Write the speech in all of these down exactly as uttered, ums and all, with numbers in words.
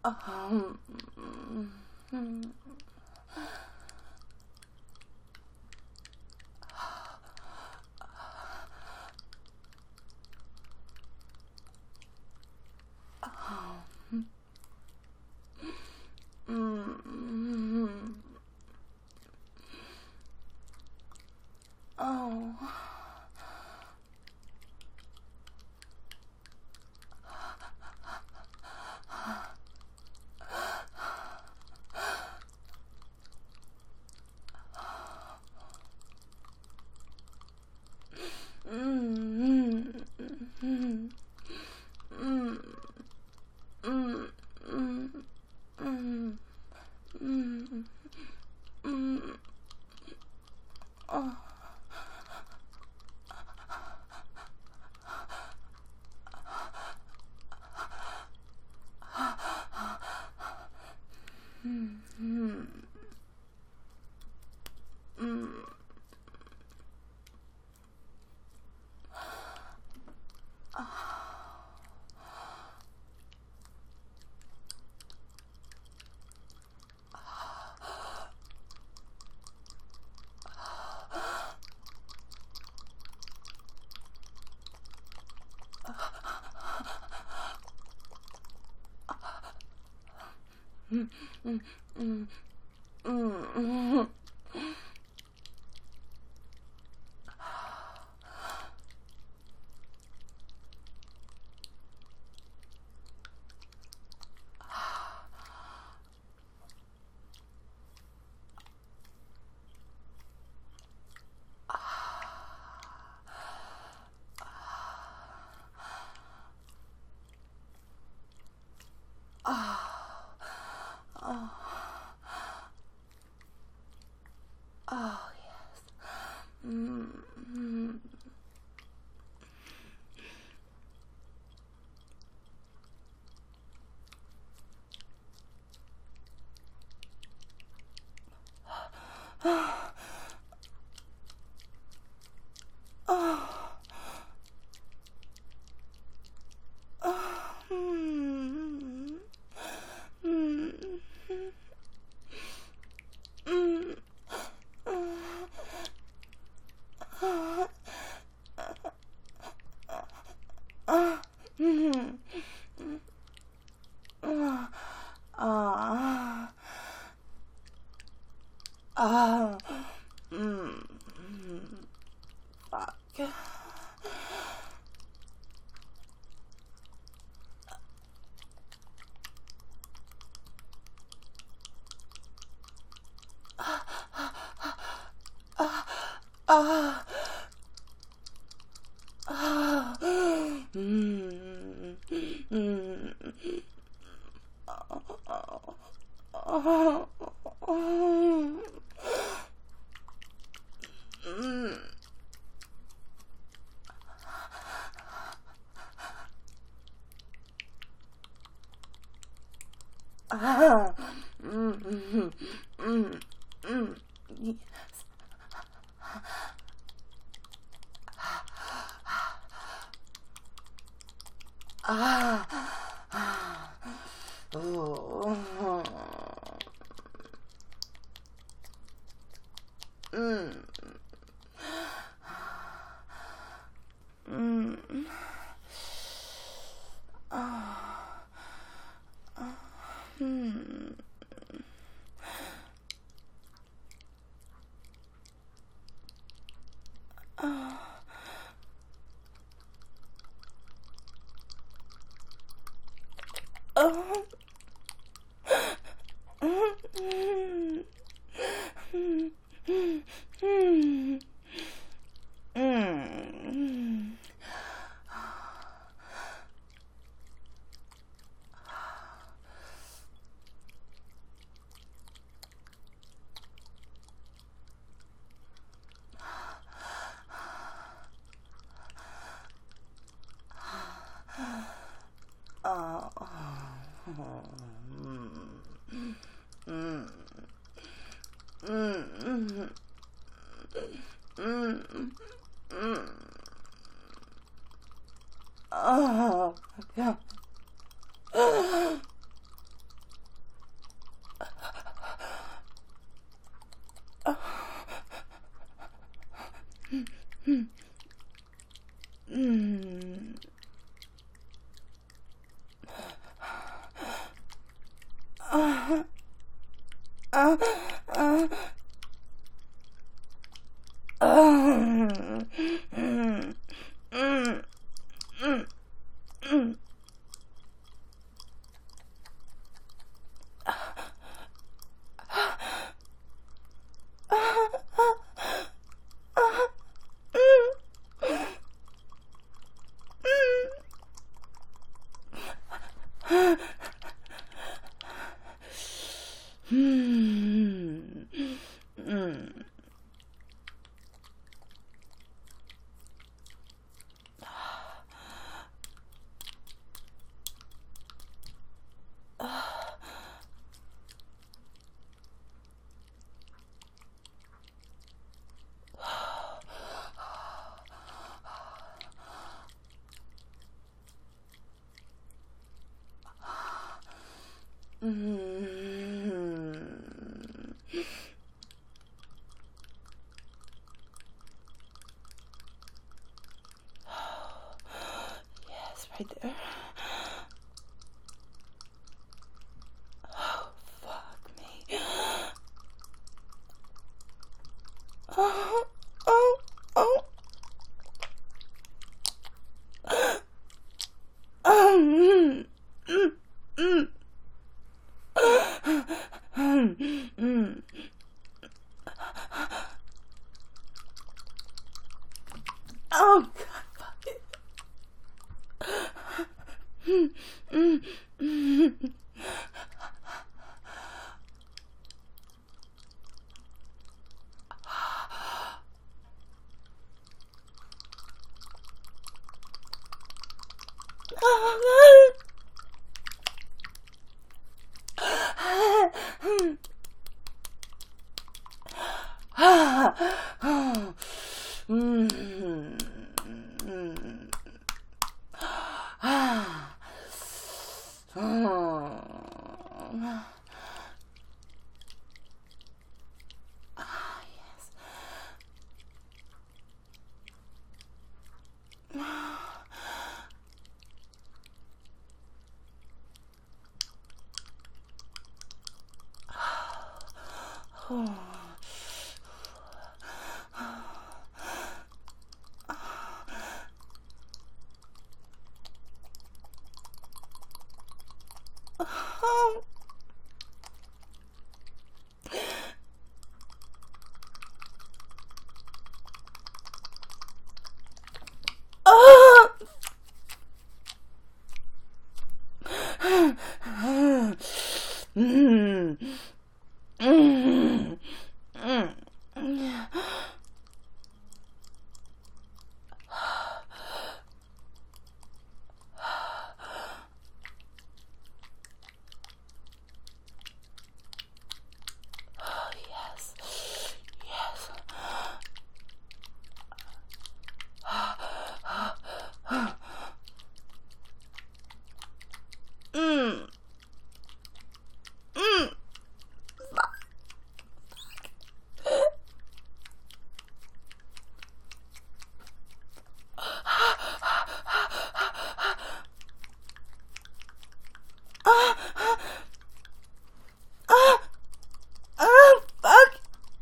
Um, mm, mm, oh. Mm, mm, mm, mm, mm, mm, mm, mm, oh. Mm, mm, mm. Mm, mm, mm, mm, mm. Oh, yes. Mm, mm. Oh, oh, mm, mm, mm, mm, ah, mm, ah, ah, ah, mm, mm, fuck. Ah, ah, mm, mm, oh, oh, mm, ah, mm, mm, mm, mm, yes. Ah, ah, oh, mm, mm, ah, hmm, ah, oh, mm, mm, mm, mm, mm. Oh, mm, mm, mm, mm, mm. Oh, my God. Mm. Uh, uh, uh, uh, mm, mm, mm, mm. Hmm. Mm. Mm. Yes, right there. Oh, fuck me. Oh, oh, oh. Um, mm, mm, mm, mm. Oh, God, fuck it. Mm, mm, mm. Oh, God. Ah, ah, mm, mm, ah, oh, ah, yes. Oh. Oh. Oh. Mm. Mm. Mm. Oh, yes. Yes. Mm. Mm. Ah, ah, ah, fuck.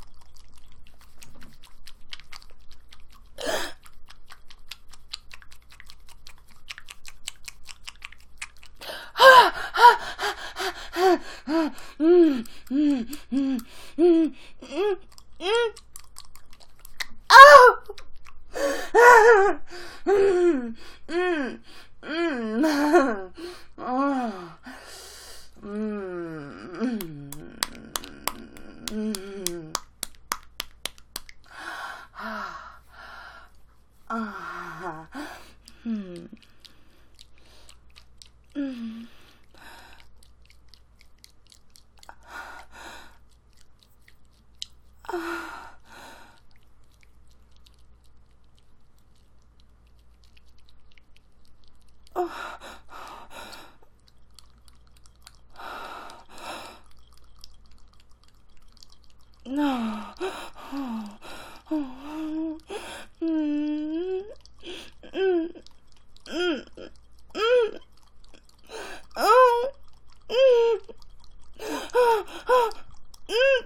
Mm, mm, mm, mm, mm, mm. Oh! Mm, mm, mm. Oh. Mm, mm. Ah. Ah. Mm. Mm. Oh. No. Oh. Oh. Mm. Mm. Mm. Mm. Oh. Mm. Mm.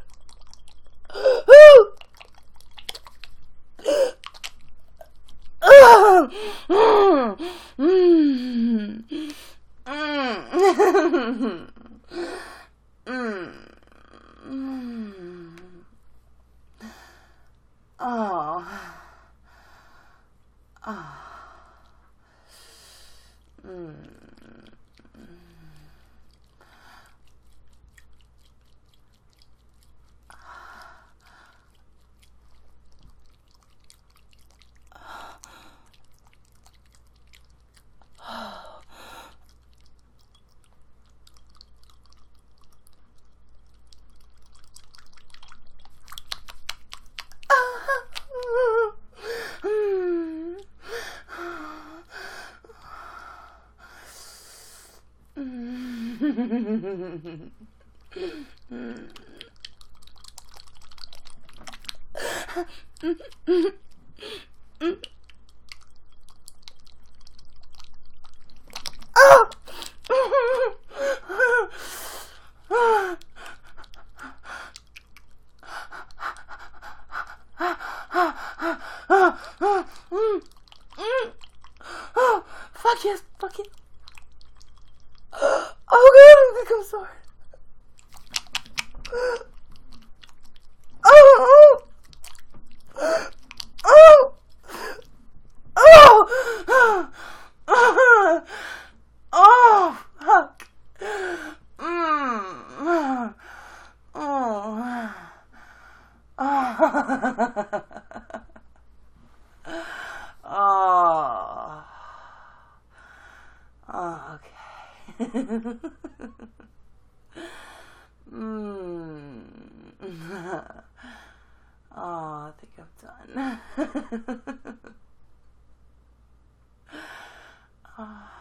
Oh. Mm. Mm. Mm. Mm. Mm. Oh. Oh. Mm. Fuck yes, fuck it. Oh god, I think I'm sorry. Oh, oh, oh, oh, oh, oh, fuck. Mm. Oh, oh, oh, oh, okay. Mm. Oh, I think I'm done. Oh.